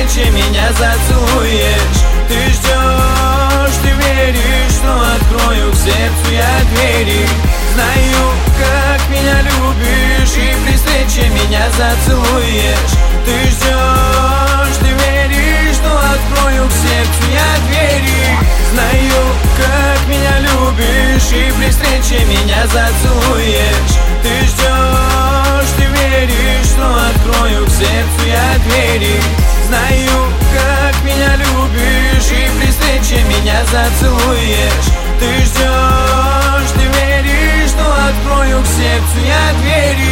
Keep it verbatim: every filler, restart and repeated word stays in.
встрече меня зацелуешь. Ты ждешь, ты веришь, что открою к сердцу я двери. Знаю, как меня любишь, и при встрече меня зацелуешь. Ты ждешь, ты веришь, что открою к сердцу я двери. Знаю, как меня любишь, и при встрече меня зацелуешь. Ты ждешь, ты веришь, что открою к сердцу я двери. Знаю, как меня любишь, и при встрече меня зацелуешь. Ты ждешь, ты веришь, что открою к сердцу я двери.